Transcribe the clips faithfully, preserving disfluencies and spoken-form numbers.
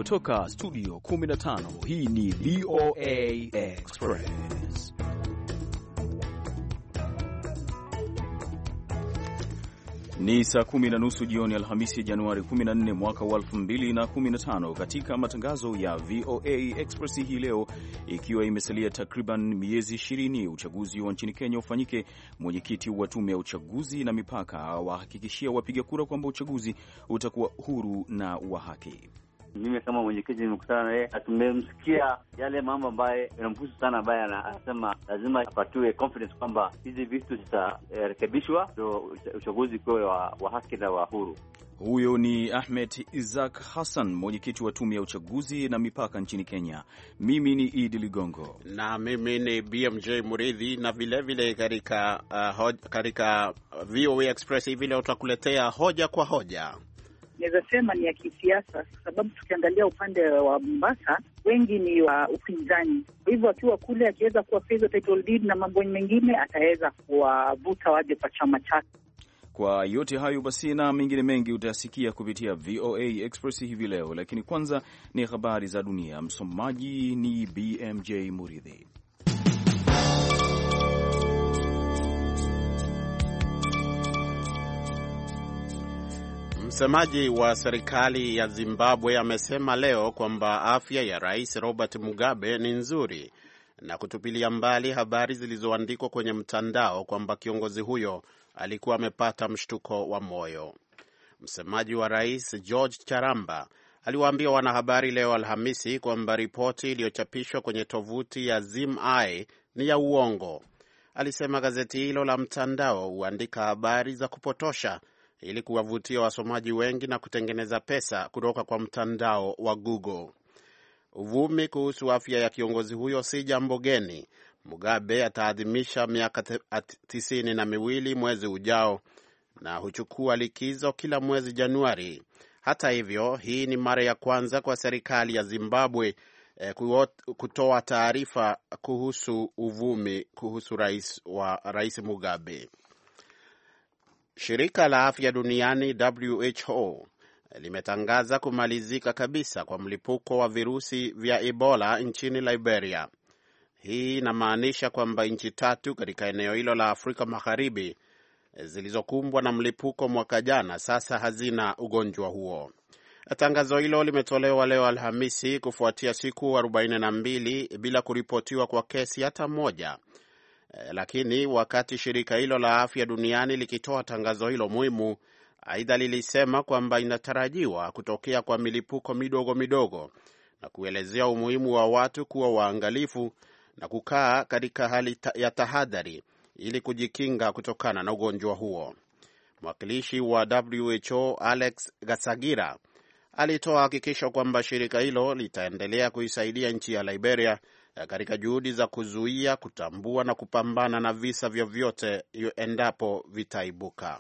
kutoka studio kumi na tano, hii ni V O A Express. Ni saa kumi na nusu jioni Alhamisi, Januari kumi na nne mwaka wa elfu mbili na kumi na tano. Katika matangazo ya V O A Express hii leo, ikiwa imesalia takriban miezi ishirini uchaguzi wa nchini Kenya ufanyike, mwenyekiti wa tume ya uchaguzi na mipaka wahakikishia wapiga kura kwamba uchaguzi utakuwa huru na wa haki. Mimi kama mwenyekiti nimekutana na yeye, tumemsikia yale mambo ambayo yanamhusu sana, ambaye anasema lazima apatiwe confidence kwamba hizi vitu zitarekebishwa ndio uchaguzi uwe wa, wa haki na wa huru. Huyo ni Ahmed Isaac Hassan, mwenyekiti wa tume ya uchaguzi na mipaka nchini Kenya. Mimi ni Idi Ligongo na mimi ni B M J Muridhi, na vile vile katika uh, katika V O A Express hivi leo tutakuletea hoja kwa hoja. Naweza sema ni ya kisiasa, kwa sababu tukiangalia upande wa Mombasa wengi ni wa upinzani. Kwa hivyo akiwa kule, akiweza kuwa pesa title deed na mambo mengine, ataweza kuwavuta waje kwa chama chake. Kwa yote hayo basi na mengine mengi utasikia kupitia V O A Express hivi leo, lakini kwanza ni habari za dunia. Msomaji ni B M J Muridhi. Msemaji wa serikali ya Zimbabwe amesema leo kwamba afya ya Rais Robert Mugabe ni nzuri na kutupilia mbali habari zilizoandikwa kwenye mtandao kwamba kiongozi huyo alikuwa amepata mshtuko wa moyo. Msemaji wa Rais George Charamba aliwaambia wanahabari leo Alhamisi kwamba ripoti iliyochapishwa kwenye tovuti ya Zim-Eye ni ya uongo. Alisema gazeti hilo la mtandao huandika habari za kupotosha ili kuwavutia wasomaji wengi na kutengeneza pesa kutoka kwa mtandao wa Google. Uvumi kuhusu afya ya kiongozi huyo si jambo geni. Mugabe ataadhimisha miaka tisini na miwili mwezi ujao na huchukua likizo kila mwezi Januari. Hata hivyo, hii ni mara ya kwanza kwa serikali ya Zimbabwe eh, kutoa taarifa kuhusu uvumi kuhusu rais wa Rais Mugabe. Shirika la Afya Duniani W H O limetangaza kumalizika kabisa kwa mlipuko wa virusi vya Ebola nchini Liberia. Hii inamaanisha kwamba nchi tatu katika eneo hilo la Afrika Magharibi zilizokumbwa na mlipuko mwaka jana sasa hazina ugonjwa huo. Tangazo hilo limetolewa leo Alhamisi kufuatia siku arobaini na mbili bila kuripotiwa kwa kesi hata moja. Lakini wakati shirika hilo la afya duniani likitoa tangazo hilo muhimu, aidha lilisema kwamba inatarajiwa kutokea kwa milipuko midogo midogo na kuelezea umuhimu wa watu kuwa waangalifu na kukaa katika hali ya tahadhari ili kujikinga kutokana na ugonjwa huo. Mwakilishi wa W H O Alex Gasagira alitoa hakikisho kwamba shirika hilo litaendelea kuisaidia nchi ya Liberia katika juhudi za kuzuia, kutambua na kupambana na visa vyovyote endapo vitaibuka.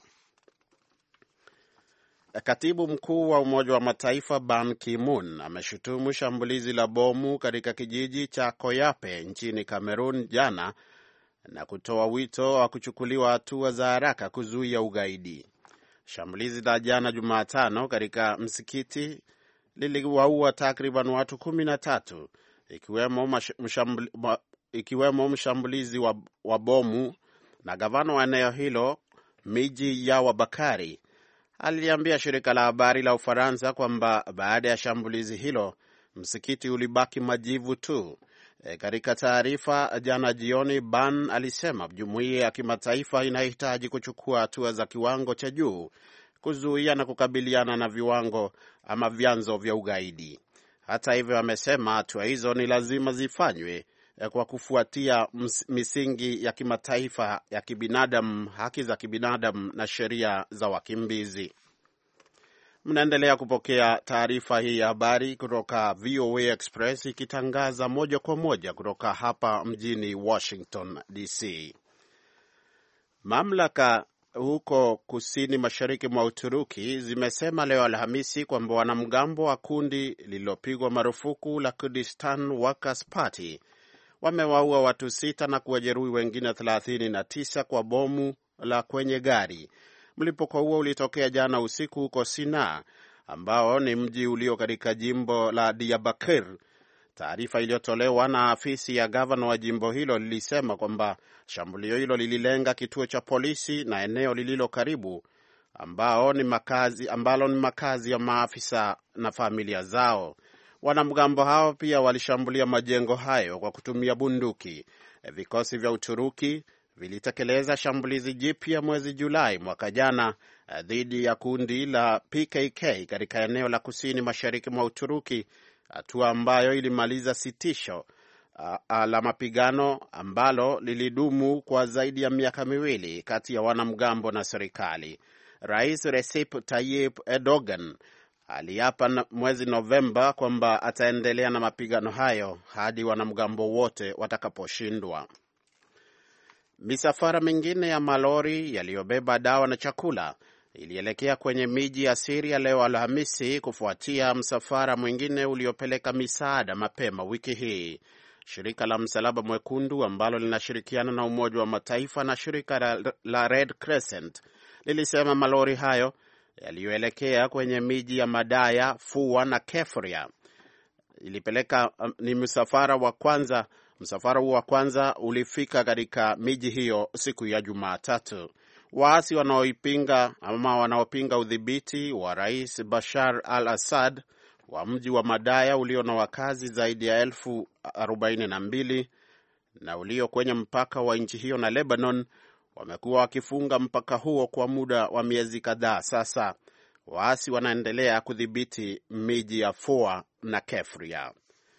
Katibu mkuu wa Umoja wa Mataifa Ban Ki-moon ameshutumu shambulizi la bomu katika kijiji cha Koyape nchini Cameroon jana na kutoa wito wa kuchukuliwa hatua za haraka kuzuia ugaidi. Shambulizi la jana Jumatano katika msikiti liliwaua takriban watu kumi na tatu ikiwemo mshambuli, ikiwemo mshambulizi wa, wa bomu, na gavana wa eneo hilo Miji Yawa Bakari aliambia shirika la habari la Ufaransa kwamba baada ya shambulizi hilo msikiti ulibaki majivu tu. E, katika taarifa jana jioni, Ban alisema jumuiya ya kimataifa inahitaji kuchukua hatua za kiwango cha juu kuzuia na kukabiliana na viwango ama vyanzo vya ugaidi. Hata hivyo, amesema hatua hizo ni lazima zifanywe kwa kufuatia misingi ya kimataifa ya kibinadamu, haki za kibinadamu na sheria za wakimbizi. Mnaendelea kupokea taarifa hii ya habari kutoka V O A Express ikitangaza moja kwa moja kutoka hapa mjini Washington D C. Mamlaka huko kusini mashariki mwa Uturuki zimesema leo Alhamisi kwamba wanamgambo wa kundi lililopigwa marufuku la Kurdistan Workers Party wamewaua watu sita na kuwajeruhi wengine thelathini na tisa kwa bomu la kwenye gari. Mlipuko huo ulitokea jana usiku huko Sinaa, ambao ni mji ulio katika jimbo la Diyarbakir. Taarifa iliyotolewa na afisi ya gavana wa jimbo hilo lilisema kwamba shambulio hilo lililenga kituo cha polisi na eneo lililo karibu ambao ni makazi, ambalo ni makazi ya maafisa na familia zao. Wanamgambo hao pia walishambulia majengo hayo kwa kutumia bunduki. Vikosi vya Uturuki vilitekeleza shambulizi jipya mwezi Julai mwaka jana dhidi ya kundi la P K K katika eneo la kusini mashariki mwa Uturuki, hatua ambayo ilimaliza sitisho uh, la mapigano ambalo lilidumu kwa zaidi ya miaka miwili kati ya wanamgambo na serikali. Rais Recep Tayyip Erdogan aliapa mwezi Novemba kwamba ataendelea na mapigano hayo hadi wanamgambo wote watakaposhindwa. Misafara mingine ya malori yaliyobeba dawa na chakula ilielekea kwenye miji ya Syria leo Alhamisi kufuatia msafara mwingine uliopeleka misaada mapema wiki hii. Shirika la Msalaba Mwekundu ambalo linashirikiana na Umoja wa Mataifa na shirika la, la Red Crescent lilisema malori hayo yaliyoelekea kwenye miji ya Madaya, Fua na Kefria ilipeleka ni msafara wa kwanza msafara huo wa kwanza ulifika katika miji hiyo siku ya Jumatatu. Waasi wanaoipinga ama wanaopinga udhibiti wa Rais Bashar al-Assad wa mji wa Madaya ulio na wakazi zaidi ya elfu arobaini na mbili na ulio kwenye mpaka wa nchi hiyo na Lebanon wamekuwa wakifunga mpaka huo kwa muda wa miezi kadhaa sasa. Waasi wanaendelea kudhibiti miji ya Fua na Kefria.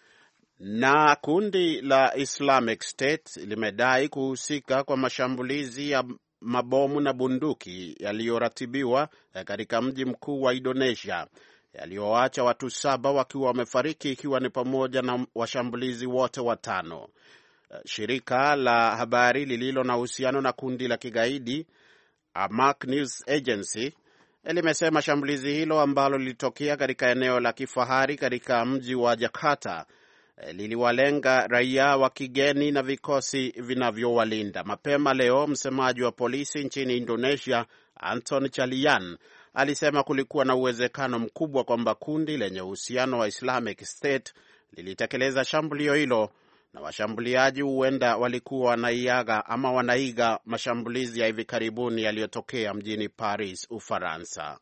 Na kundi la Islamic State limedai kuhusika kwa mashambulizi ya mabomu na bunduki yaliyoratibiwa katika mji mkuu wa Indonesia yaliyoacha watu saba wakiwa wamefariki, ikiwa ni pamoja na washambulizi wote watano. Shirika la habari lililo na uhusiano na kundi la kigaidi Amaq News Agency limesema shambulizi hilo ambalo lilitokea katika eneo la kifahari katika mji wa Jakarta liliwalenga raia wa kigeni na vikosi vinavyowalinda. Mapema leo, msemaji wa polisi nchini Indonesia Anton Chalian alisema kulikuwa na uwezekano mkubwa kwamba kundi lenye uhusiano wa Islamic State lilitekeleza shambulio hilo na washambuliaji huenda walikuwa wanaiaga ama wanaiga mashambulizi ya hivi karibuni yaliyotokea mjini Paris, Ufaransa.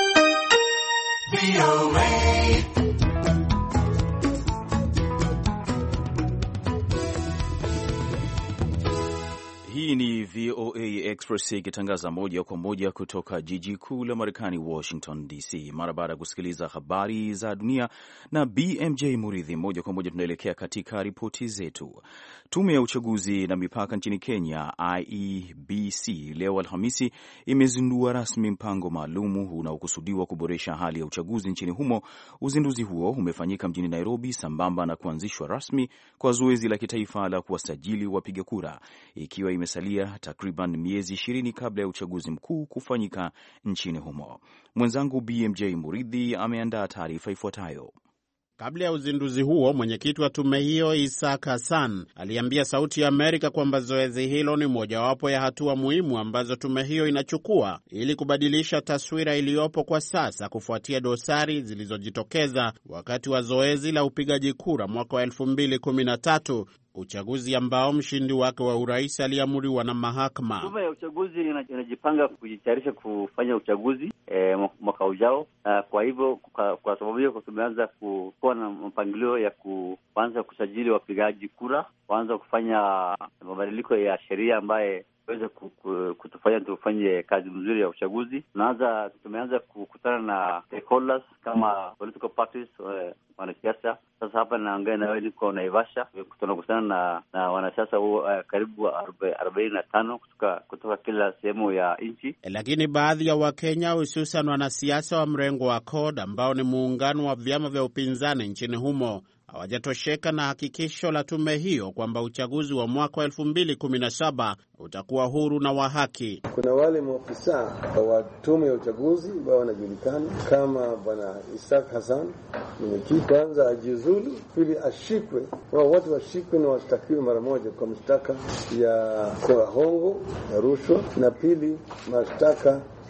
Hii ni V O A Express ikitangaza moja kwa moja kutoka jiji kuu la Marekani, Washington D C. Mara baada ya kusikiliza habari za dunia na B M J Muridhi, moja kwa moja tunaelekea katika ripoti zetu. Tume ya uchaguzi na mipaka nchini Kenya, I E B C, leo Alhamisi imezindua rasmi mpango maalumu unaokusudiwa kuboresha hali ya uchaguzi nchini humo. Uzinduzi huo umefanyika mjini Nairobi sambamba na kuanzishwa rasmi kwa zoezi la kitaifa la kuwasajili wapiga kura, ikiwa imesalia takriban miezi ishirini kabla ya uchaguzi mkuu kufanyika nchini humo. Mwenzangu B M J Muridhi ameandaa taarifa ifuatayo. Kabla ya uzinduzi huo, mwenyekiti wa tume hiyo Isaac Hassan aliambia Sauti ya Amerika kwamba zoezi hilo ni mojawapo ya hatua muhimu ambazo tume hiyo inachukua ili kubadilisha taswira iliyopo kwa sasa kufuatia dosari zilizojitokeza wakati wa zoezi la upigaji kura mwaka wa elfu mbili kumi na tatu, uchaguzi ambao mshindi wake wa urais aliamuriwa na mahakama. Tume ya uchaguzi inajipanga kujitayarisha kufanya uchaguzi e, mwaka ujao. Uh, kwa hivyo kwa, kwa sababu hiyo tumeanza kuwa na mpangilio ya kuanza kusajili wapigaji kura, kuanza kufanya mabadiliko ya sheria ambaye weza kutufanya tufanye kazi mzuri ya uchaguzi. Tunaanza tumeanza kukutana na stakeholders kama political parties, wanasiasa. Sasa hapa naongea na wewe, niko Naivasha, tunakutana na na wanasiasa uh, karibu arobaini na tano kutoka kutoka kila sehemu ya nchi. Lakini baadhi ya Wakenya, hususan wanasiasa wa mrengo wa C O R D ambao ni muungano wa vyama vya upinzani nchini humo, hawajatosheka na hakikisho la tume hiyo kwamba uchaguzi wa mwaka wa elfu mbili kumi na saba utakuwa huru na wa haki. Kuna wale maafisa wa tume ya uchaguzi ambao wanajulikana kama Bwana Isaac Hassan, mwenyekiti, kwanza ajiuzulu, pili ashikwe, wao wote washikwe na washtakiwe mara moja kwa mashtaka ya hongo na rushwa, na pili mashtaka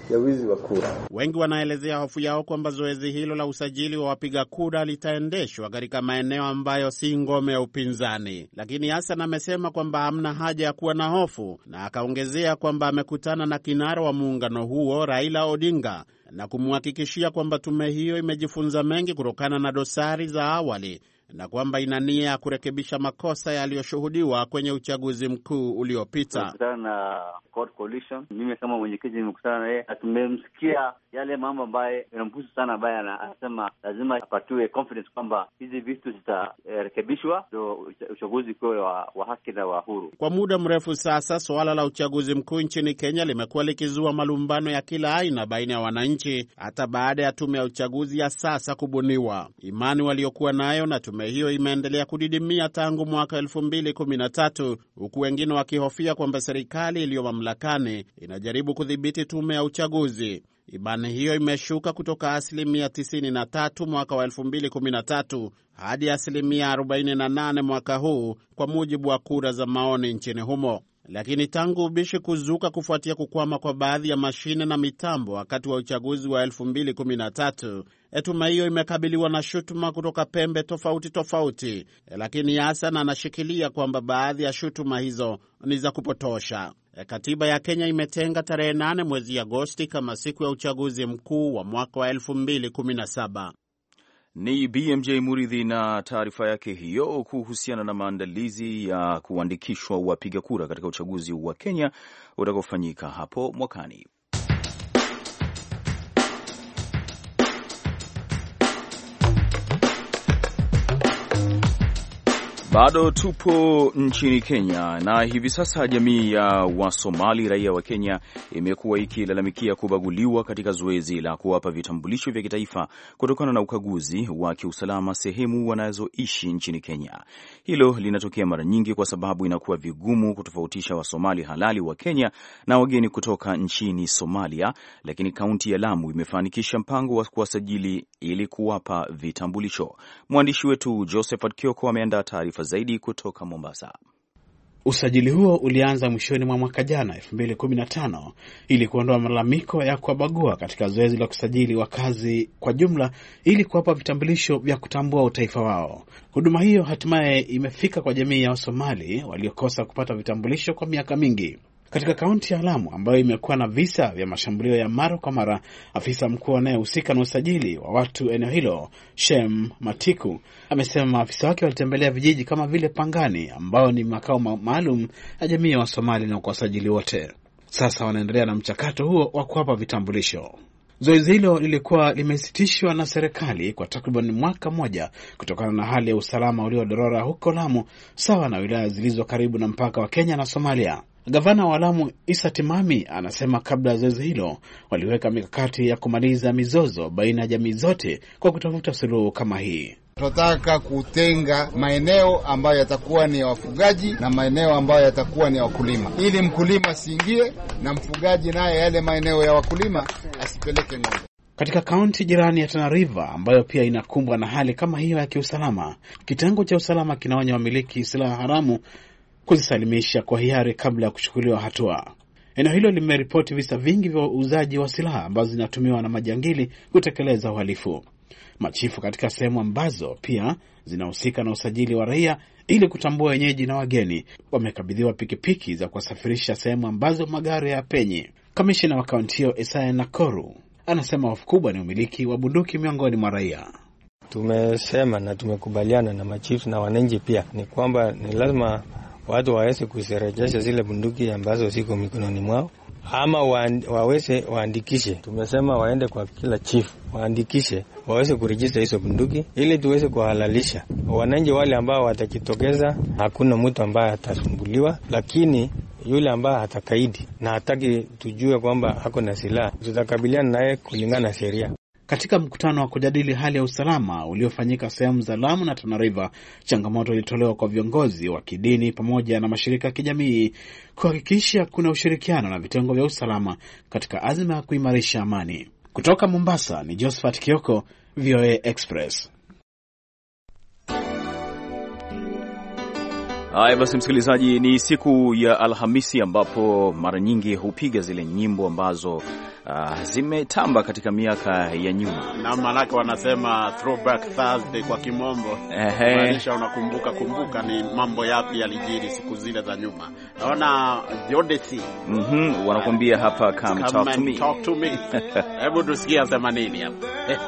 ya wizi wa kura. Wengi wanaelezea hofu yao kwamba zoezi hilo la usajili wa wapiga kura litaendeshwa katika maeneo ambayo si ngome ya upinzani. Lakini Hassan amesema kwamba hamna haja ya kuwa na hofu, na akaongezea kwamba amekutana na kinara wa muungano huo Raila Odinga na kumhakikishia kwamba tume hiyo imejifunza mengi kutokana na dosari za awali na kwamba ina nia ya kurekebisha makosa yaliyoshuhudiwa kwenye uchaguzi mkuu uliopita. Tumekutana na Court Coalition. Mimi kama mwenyekiti nimekutana na yeye, tumemsikia yale mambo ambaye yanamhusu sana, ambaye anasema lazima apatiwe confidence kwamba hizi vitu zitarekebishwa ndio uchaguzi uwe wa, wa haki na wa huru. Kwa muda mrefu sasa, suala la uchaguzi mkuu nchini Kenya limekuwa likizua malumbano ya kila aina baina ya wananchi, hata baada ya tume ya uchaguzi ya sasa kubuniwa. Imani waliokuwa nayo na tume hiyo imeendelea kudidimia tangu mwaka elfu mbili kumi na tatu, huku wengine wakihofia kwamba serikali iliyo mamlakani inajaribu kudhibiti tume ya uchaguzi. Imani hiyo imeshuka kutoka asilimia tisini na tatu mwaka wa elfu mbili kumi na tatu hadi asilimia arobaini na nane mwaka huu, kwa mujibu wa kura za maoni nchini humo. Lakini tangu ubishi kuzuka kufuatia kukwama kwa baadhi ya mashine na mitambo wakati wa uchaguzi wa elfu mbili kumi na tatu, tume hiyo imekabiliwa na shutuma kutoka pembe tofauti tofauti. Lakini Hassan anashikilia kwamba baadhi ya shutuma hizo ni za kupotosha. Katiba ya Kenya imetenga tarehe nane mwezi Agosti kama siku ya uchaguzi mkuu wa mwaka wa elfu mbili kumi na saba. Ni B M J Muridhi na taarifa yake hiyo kuhusiana na maandalizi ya kuandikishwa wapiga kura katika uchaguzi wa Kenya utakaofanyika hapo mwakani. Bado tupo nchini Kenya na hivi sasa jamii ya Wasomali raia wa Kenya imekuwa ikilalamikia kubaguliwa katika zoezi la kuwapa vitambulisho vya kitaifa kutokana na ukaguzi wa kiusalama sehemu wanazoishi nchini Kenya. Hilo linatokea mara nyingi kwa sababu inakuwa vigumu kutofautisha Wasomali halali wa Kenya na wageni kutoka nchini Somalia, lakini kaunti ya Lamu imefanikisha mpango wa kuwasajili ili kuwapa vitambulisho. Mwandishi wetu Josephat Kioko ameandaa taarifa zaidi kutoka Mombasa. Usajili huo ulianza mwishoni mwa mwaka jana elfu mbili kumi na tano ili kuondoa malalamiko ya kuwabagua katika zoezi la kusajili wakazi kwa jumla ili kuwapa vitambulisho vya kutambua utaifa wao. Huduma hiyo hatimaye imefika kwa jamii ya Wasomali waliokosa kupata vitambulisho kwa miaka mingi. Katika kaunti ya Lamu ambayo imekuwa na visa vya mashambulio ya mara kwa mara, afisa mkuu anayehusika na usajili wa watu eneo hilo, Shem Matiku, amesema maafisa wake walitembelea vijiji kama vile Pangani ambao ni makao maalum ya jamii ya Wasomali na kuwasajili wote. Sasa wanaendelea na mchakato huo wa kuwapa vitambulisho. Zoezi hilo lilikuwa limesitishwa na serikali kwa takriban mwaka moja kutokana na hali ya usalama uliodorora huko Lamu, sawa na wilaya zilizo karibu na mpaka wa Kenya na Somalia. Gavana wa Lamu Isa Timami anasema kabla ya zoezi hilo waliweka mikakati ya kumaliza mizozo baina ya jamii zote kwa kutafuta suluhu kama hii. Tunataka kutenga maeneo ambayo yatakuwa ni ya wafugaji na maeneo ambayo yatakuwa ni ya wakulima, ili mkulima siingie na mfugaji naye yale maeneo ya wakulima asipeleke ng'ombe. Katika kaunti jirani ya Tana River ambayo pia inakumbwa na hali kama hiyo ya kiusalama, kitengo cha usalama kinaonya wamiliki silaha haramu kuzisalimisha kwa hiari kabla ya kuchukuliwa hatua. Eneo hilo limeripoti visa vingi vya uuzaji wa silaha ambazo zinatumiwa na majangili kutekeleza uhalifu. Machifu katika sehemu ambazo pia zinahusika na usajili wa raia ili kutambua wenyeji na wageni wamekabidhiwa pikipiki za kuwasafirisha sehemu ambazo magari ya penye. Kamishina wa kaunti hiyo Isaya Nakoru anasema hofu kubwa ni umiliki wa bunduki miongoni mwa raia. Tumesema na tumekubaliana na machifu na wananchi pia ni kwamba ni lazima watu waweze kuzirejesha zile bunduki ambazo ziko mikononi mwao, ama waweze waandikishe. Tumesema waende kwa kila chief waandikishe, waweze kurejista hizo bunduki ili tuweze kuhalalisha wananchi wale ambao watakitokeza. Hakuna mtu ambaye atasumbuliwa, lakini yule ambaye atakaidi na hataki tujue kwamba hako na silaha, tutakabiliana naye kulingana na sheria. Katika mkutano wa kujadili hali ya usalama uliofanyika sehemu za Lamu na Tana River, changamoto ilitolewa kwa viongozi wa kidini pamoja na mashirika ya kijamii kuhakikisha kuna ushirikiano na vitengo vya usalama katika azma ya kuimarisha amani. Kutoka Mombasa ni Josephat Kioko, V O A Express. Haya basi, msikilizaji, ni siku ya Alhamisi ambapo mara nyingi hupiga zile nyimbo ambazo uh, zimetamba katika miaka ya nyuma. Na maanake wanasema throwback Thursday kwa kimombo. Maanisha unakumbuka kumbuka ni mambo yapi yalijiri siku zile za nyuma. Naona Jodeci. Mhm, wanakuambia hapa come, come talk to me. Talk to me. Hebu tusikie sema nini hapa.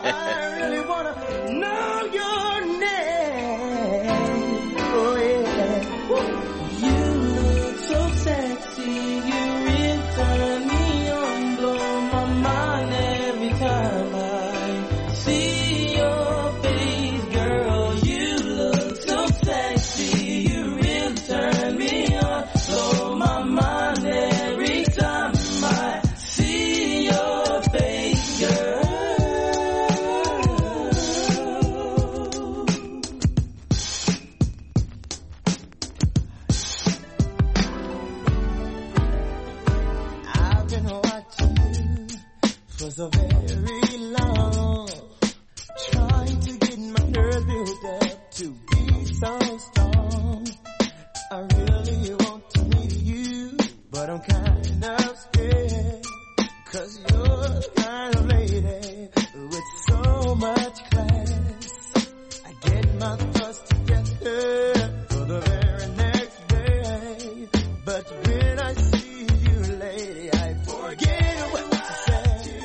So very long, trying to get my nerve built up to be so strong. I really want to meet you, but I'm kind of scared, 'cause you're the kind of lady with so much class. I get my thoughts together for the very next day, but when I see you, lady, I forget what to say.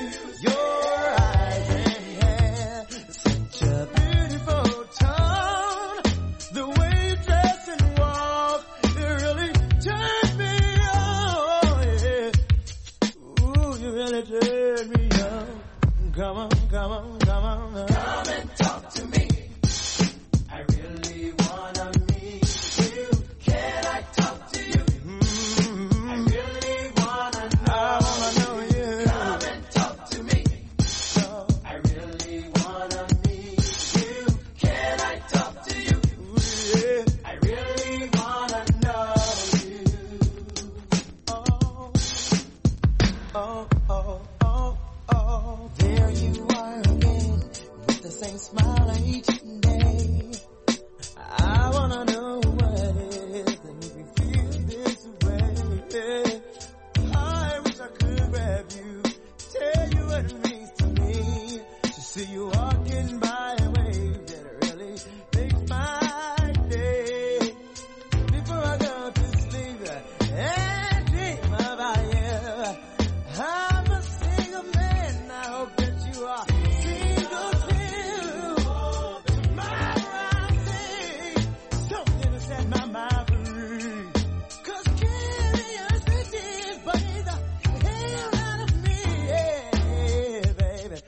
Come on, come on, come on, come and talk to me. I really wanna meet you. Can I talk to you? Mm-hmm. I really wanna know. I wanna know you. Come and talk to me. So I really wanna meet you. Can I talk to you? Ooh, yeah. I really wanna know you. Oh, oh, oh. There you are again, with the same smile each day. I wanna know what it is that makes me feel this way. I wish I could grab you, tell you what it means to me, to see you walking by a wave that really makes my day. Before I go to sleep and dream about you, I'm a single man, I hope that you are single too. Tomorrow I say something to set my mind free, 'cause curiosity bugs the hell out of me, yeah, baby.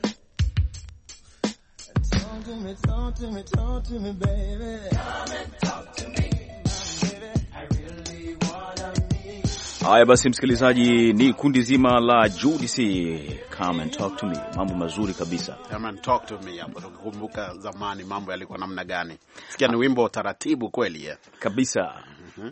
Talk to me, talk to me, talk to me, baby. Come and talk to me, baby. I really wanna meet. Haya basi, msikilizaji, ni kundi zima la Jodeci, Come and Talk to Me. Mambo mazuri kabisa. Come and Talk to Me hapo, tukikumbuka zamani mambo yalikuwa namna gani. Sikia, ni wimbo taratibu kweli ya kabisa. Mhm.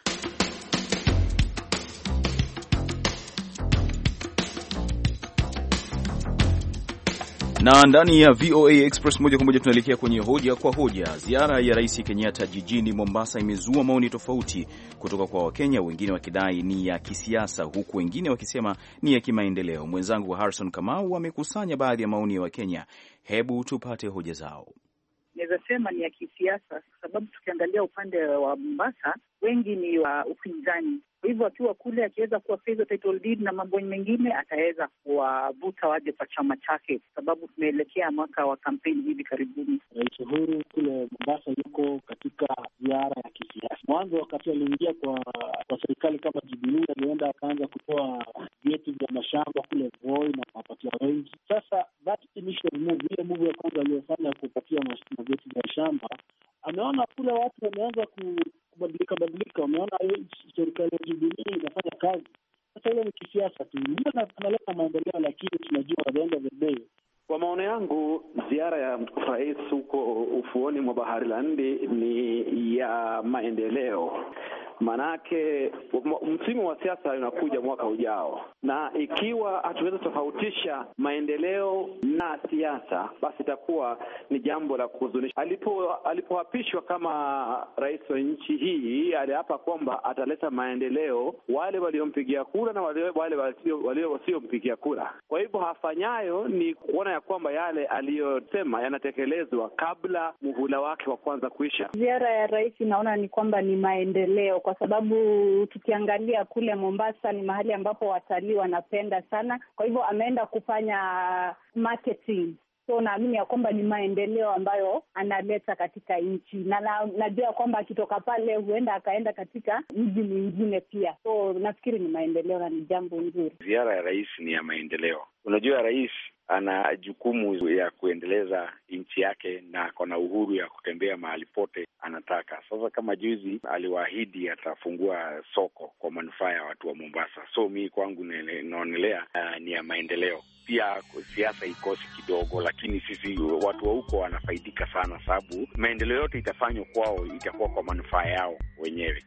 Na ndani ya V O A Express moja kwa moja tunaelekea kwenye hoja kwa hoja. Ziara ya Rais Kenyatta jijini Mombasa imezua maoni tofauti kutoka kwa Wakenya, wengine wakidai ni ya kisiasa huku wengine wakisema ni ya kimaendeleo. Mwenzangu Harrison Kamau amekusanya baadhi ya maoni ya Wakenya. Hebu tupate hoja zao. Naweza sema ni ya kisiasa kwa sababu tukiangalia upande wa Mombasa wengi ni wa upinzani. Kwa hivyo akiwa kule akiweza kuwa favor title deed na mambo mengine ataweza kuwavuta waje kwa chama chake, kwa sababu tunaelekea mwaka wa kampeni hivi karibuni. Rais Uhuru kule Mombasa yuko katika ziara ya kisiasa. Mwanzo wakati aliingia kwa kwa serikali kama Jubilee, alienda akaanza kutoa vyeti vya mashamba kule Voi na kuwapatia wengi. Sasa that initial move, ile move ya kwanza aliyofanya kupatia vyeti vya shamba, ameona kule watu wameanza kubadilika badilika, wameona serikali ya Jubilee inafanya kazi. Sasa ile ni kisiasa tu, ndio analeta maendeleo, lakini tunajua at the end of the day. Kwa maoni yangu, ziara ya rais huko ufuoni mwa bahari la Hindi ni ya maendeleo. Manake msimu wa siasa unakuja mwaka ujao, na ikiwa hatuweza tofautisha maendeleo na siasa, basi itakuwa ni jambo la kuhuzunisha. Alipo alipoapishwa kama rais wa nchi hii, aliapa kwamba ataleta maendeleo wale waliompigia kura na wale wale wale wasiompigia kura. Kwa hivyo hafanyayo ni kuona ya kwamba yale aliyosema yanatekelezwa kabla muhula wake wa kwanza kuisha. Ziara ya rais naona ni kwamba ni maendeleo, kwa sababu tukiangalia kule Mombasa ni mahali ambapo watalii wanapenda sana. Kwa hivyo ameenda kufanya marketing. So naamini ya kwamba ni maendeleo ambayo analeta katika nchi, na najua kwamba akitoka pale huenda akaenda katika mji mwingine pia. So nafikiri ni maendeleo na ni jambo nzuri. Ziara ya rais ni ya maendeleo. Unajua, rais ana jukumu ya kuendeleza nchi yake na ako na uhuru ya kutembea mahali pote anataka. Sasa kama juzi aliwaahidi atafungua soko kwa manufaa ya watu wa Mombasa. So mi kwangu naonelea uh, ni ya maendeleo. Pia siasa ikosi kidogo, lakini sisi watu wa huko wanafaidika sana, sababu maendeleo yote itafanywa kwao itakuwa kwa manufaa yao wenyewe.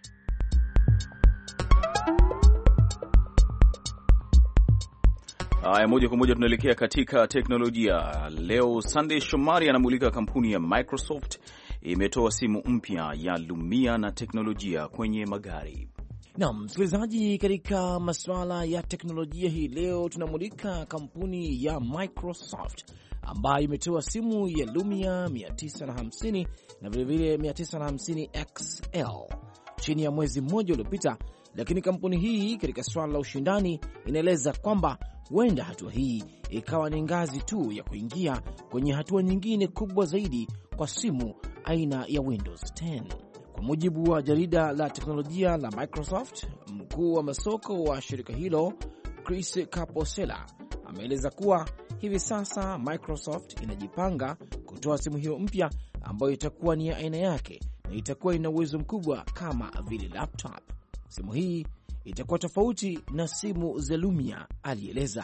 Haya, moja kwa moja tunaelekea katika teknolojia. Leo Sunday Shomari anamulika kampuni ya Microsoft imetoa simu mpya ya Lumia na teknolojia kwenye magari. Naam, msikilizaji, katika masuala ya teknolojia hii leo tunamulika kampuni ya Microsoft ambayo imetoa simu ya Lumia mia tisa hamsini na vilevile mia tisa hamsini X L chini ya mwezi mmoja uliopita, lakini kampuni hii katika swala la ushindani inaeleza kwamba huenda hatua hii ikawa ni ngazi tu ya kuingia kwenye hatua nyingine kubwa zaidi kwa simu aina ya Windows kumi. Kwa mujibu wa jarida la teknolojia la Microsoft, mkuu wa masoko wa shirika hilo Chris Caposella ameeleza kuwa hivi sasa Microsoft inajipanga kutoa simu hiyo mpya ambayo itakuwa ni ya aina yake na itakuwa ina uwezo mkubwa kama vile laptop. Simu hii itakuwa tofauti na simu za Lumia, alieleza.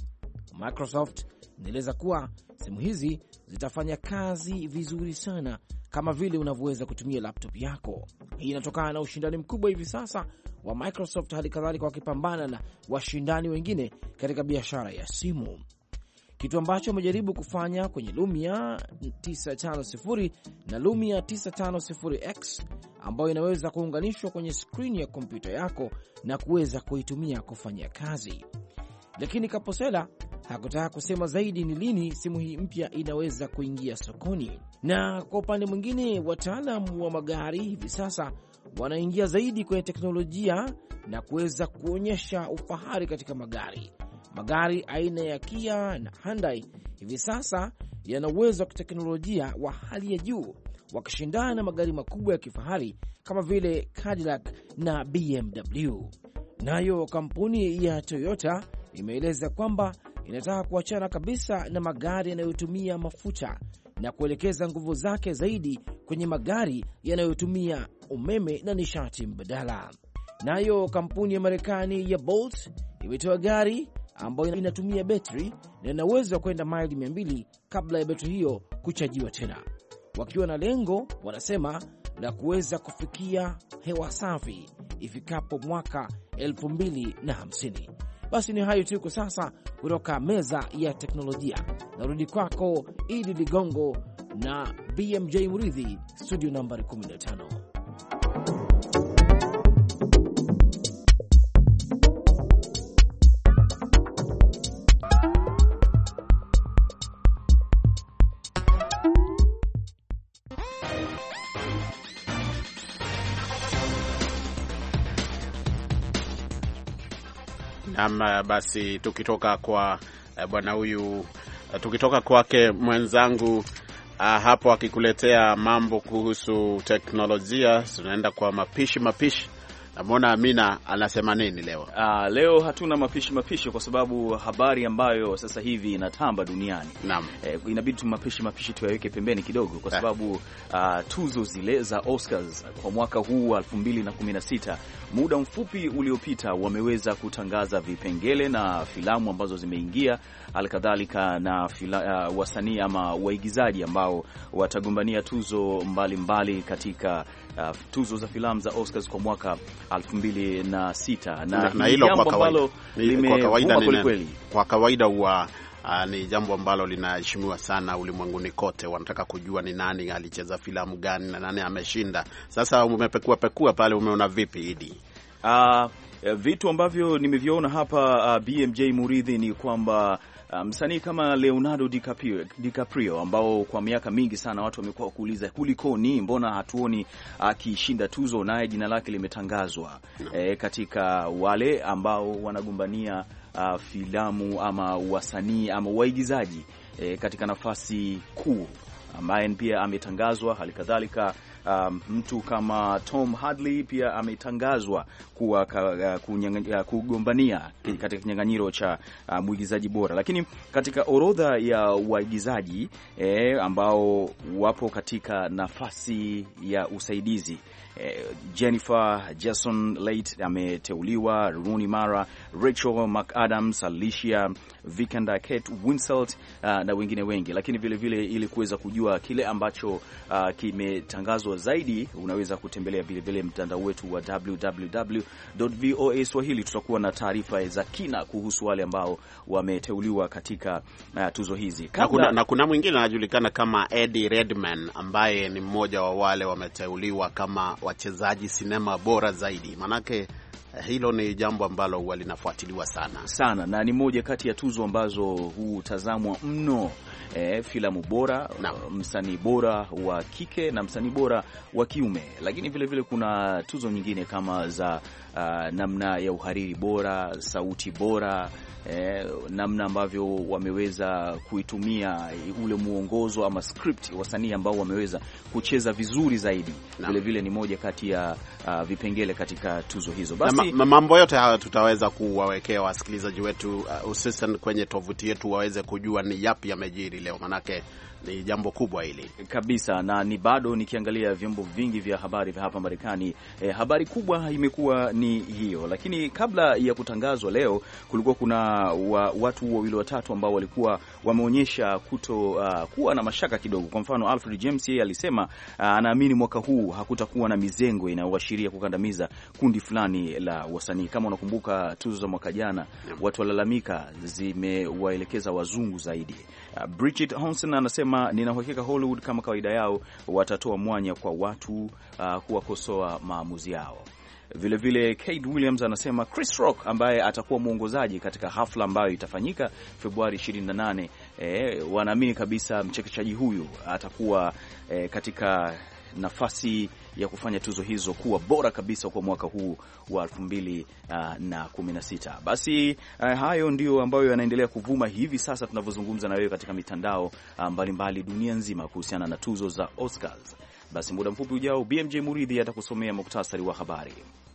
Microsoft inaeleza kuwa simu hizi zitafanya kazi vizuri sana kama vile unavyoweza kutumia laptop yako. Hii inatokana na ushindani mkubwa hivi sasa wa Microsoft, hali kadhalika wakipambana na washindani wengine katika biashara ya simu. Kitu ambacho wamejaribu kufanya kwenye Lumia tisa hamsini na Lumia tisa hamsini X ambayo inaweza kuunganishwa kwenye skrini ya kompyuta yako na kuweza kuitumia kufanya kazi. Lakini Caposella hakutaka kusema zaidi ni lini simu hii mpya inaweza kuingia sokoni. Na kwa upande mwingine, wataalamu wa magari hivi sasa wanaingia zaidi kwenye teknolojia na kuweza kuonyesha ufahari katika magari. Magari aina ya Kia na Hyundai hivi sasa yana uwezo wa kiteknolojia wa hali ya juu, wakishindana na magari makubwa ya kifahari kama vile Cadillac na B M W. Nayo kampuni ya Toyota imeeleza kwamba inataka kuachana kabisa na magari yanayotumia mafuta na kuelekeza nguvu zake zaidi kwenye magari yanayotumia umeme na nishati mbadala. Nayo kampuni ya Marekani ya Bolt imetoa gari ambayo inatumia betri na ina uwezo wa kwenda maili mia mbili kabla ya betri hiyo kuchajiwa tena, wakiwa na lengo, wanasema, la kuweza kufikia hewa safi ifikapo mwaka elfu mbili na hamsini. Basi ni hayo tu kwa sasa kutoka meza ya teknolojia. Narudi kwako Idi Ligongo na B M J Muridhi, studio nambari kumi na tano. Naam, basi tukitoka kwa bwana huyu, tukitoka kwake mwenzangu uh, hapo akikuletea mambo kuhusu teknolojia, tunaenda kwa mapishi mapishi Amona Amina anasema nini leo? Uh, leo hatuna mapishi mapishi kwa sababu habari ambayo sasa hivi inatamba duniani. Naam. Eh, inabidi tu mapishi mapishi tuyaweke pembeni kidogo kwa sababu uh, tuzo zile za Oscars kwa mwaka huu elfu mbili na kumi na sita muda mfupi uliopita wameweza kutangaza vipengele na filamu ambazo zimeingia, halikadhalika na fila, uh, wasanii ama waigizaji ambao watagombania tuzo mbalimbali mbali katika uh, tuzo za filamu za Oscars kwa mwaka elfu mbili na sita na, na hilo kwa kawaida, kwa kawaida ni, kwa kawaida huwa Uh, ni jambo ambalo linaheshimiwa sana ulimwenguni kote. Wanataka kujua ni nani alicheza filamu gani na nani ameshinda. Sasa umepekua pekua pale, umeona vipi Idi? Uh, vitu ambavyo nimeviona hapa uh, B M J Muridhi ni kwamba msanii um, kama Leonardo DiCaprio, DiCaprio ambao kwa miaka mingi sana watu wamekuwa kuuliza kulikoni, mbona hatuoni akishinda uh, tuzo, naye jina lake limetangazwa no. E, katika wale ambao wanagombania uh, filamu ama wasanii ama waigizaji e, katika nafasi kuu ambaye pia ametangazwa. Halikadhalika Um, mtu kama Tom Hardy pia ametangazwa kuwa uh, kugombania katika kinyang'anyiro cha uh, mwigizaji bora. Lakini katika orodha ya waigizaji eh, ambao wapo katika nafasi ya usaidizi eh, Jennifer Jason Leigh ameteuliwa, Rooney Mara, Rachel McAdams, Alicia Vikander, Kate Winslet uh, na wengine wengi. Lakini vile vile ili kuweza kujua kile ambacho uh, kimetangazwa zaidi, unaweza kutembelea vile vile mtandao wetu wa w w w dot voa swahili. Tutakuwa na taarifa za kina kuhusu wale ambao wameteuliwa katika uh, tuzo hizi. Kabla... na, kuna, na kuna mwingine anajulikana kama Eddie Redmayne ambaye ni mmoja wa wale wameteuliwa kama wachezaji sinema bora zaidi. Manake hilo ni jambo ambalo huwa linafuatiliwa sana sana, na ni moja kati ya tuzo ambazo hutazamwa mno. E, filamu bora, msanii bora wa kike na msanii bora wa kiume. Lakini vile vile kuna tuzo nyingine kama za uh, namna ya uhariri bora, sauti bora, e, namna ambavyo wameweza kuitumia ule muongozo ama script, wasanii ambao wameweza kucheza vizuri zaidi. Na vile vile ni moja kati ya uh, vipengele katika tuzo hizo. Basi ma, mambo yote haya tutaweza kuwawekea wasikilizaji wetu hususan uh, kwenye tovuti yetu waweze kujua ni yapi yamejiri leo, manake ni jambo kubwa hili kabisa. Na ni bado nikiangalia vyombo vingi vya habari vya hapa Marekani, eh, habari kubwa imekuwa ni hiyo. Lakini kabla ya kutangazwa leo, kulikuwa kuna wa, watu wawili watatu ambao walikuwa wameonyesha kuto uh, kuwa na mashaka kidogo. Kwa mfano Alfred James, yeye alisema uh, anaamini mwaka huu hakutakuwa na mizengo inayoashiria kukandamiza kundi fulani la wasanii. Kama unakumbuka tuzo za mwaka jana, watu walalamika zimewaelekeza wazungu zaidi. Uh, Bridget Honson anasema nina uhakika Hollywood kama kawaida yao watatoa mwanya kwa watu uh, kuwakosoa maamuzi yao. Vile vile Kate Williams anasema Chris Rock ambaye atakuwa mwongozaji katika hafla ambayo itafanyika Februari ishirini na nane, eh, wanaamini kabisa mchekeshaji huyu atakuwa eh, katika nafasi ya kufanya tuzo hizo kuwa bora kabisa kwa mwaka huu wa elfu mbili na kumi na sita. Basi uh, hayo ndio ambayo yanaendelea kuvuma hivi sasa tunavyozungumza na wewe katika mitandao mbalimbali mbali dunia nzima kuhusiana na tuzo za Oscars. Basi muda mfupi ujao B M J Muridhi atakusomea muktasari wa habari.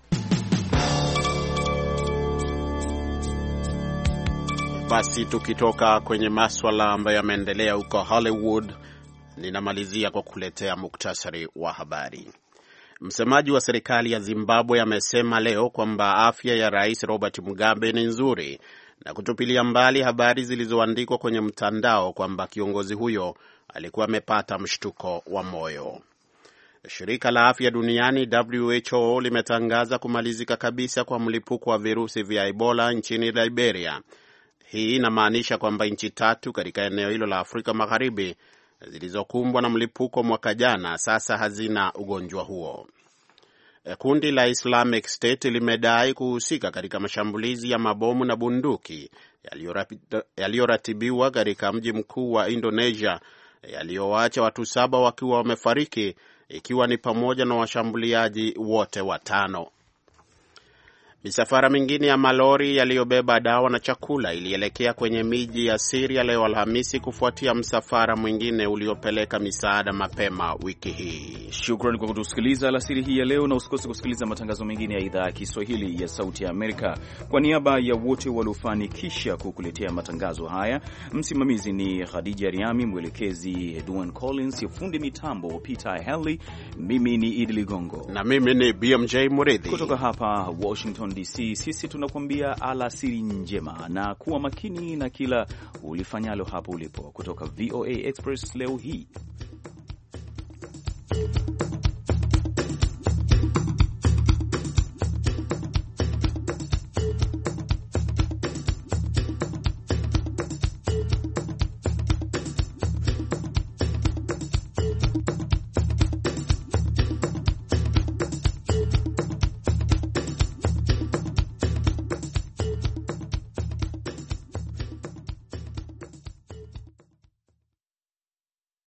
Basi tukitoka kwenye maswala ambayo yameendelea huko Hollywood, ninamalizia kwa kuletea muktasari wa habari. Msemaji wa serikali ya Zimbabwe amesema leo kwamba afya ya Rais Robert Mugabe ni nzuri na kutupilia mbali habari zilizoandikwa kwenye mtandao kwamba kiongozi huyo alikuwa amepata mshtuko wa moyo. Shirika la Afya Duniani W H O limetangaza kumalizika kabisa kwa mlipuko wa virusi vya Ebola nchini Liberia. Hii inamaanisha kwamba nchi tatu katika eneo hilo la Afrika Magharibi zilizokumbwa na mlipuko mwaka jana sasa hazina ugonjwa huo. Kundi la Islamic State limedai kuhusika katika mashambulizi ya mabomu na bunduki yaliyoratibiwa katika mji mkuu wa Indonesia yaliyowaacha watu saba wakiwa wamefariki, ikiwa ni pamoja na washambuliaji wote watano. Misafara mingine ya malori yaliyobeba dawa na chakula ilielekea kwenye miji ya Syria leo Alhamisi kufuatia msafara mwingine uliopeleka misaada mapema wiki hii. Shukrani kwa kutusikiliza alasiri hii ya leo, na usikose kusikiliza matangazo mengine ya idhaa ya Kiswahili ya Sauti ya Amerika. Kwa niaba ya wote waliofanikisha kukuletea matangazo haya, msimamizi ni Khadija Riami, mwelekezi Edwin Collins, fundi mitambo Peter Henley, mimi ni Idi Ligongo na mimi ni B M J Muridhi kutoka hapa Washington D C. Sisi tunakuambia alasiri njema na kuwa makini na kila ulifanyalo hapo ulipo. Kutoka V O A Express leo hii,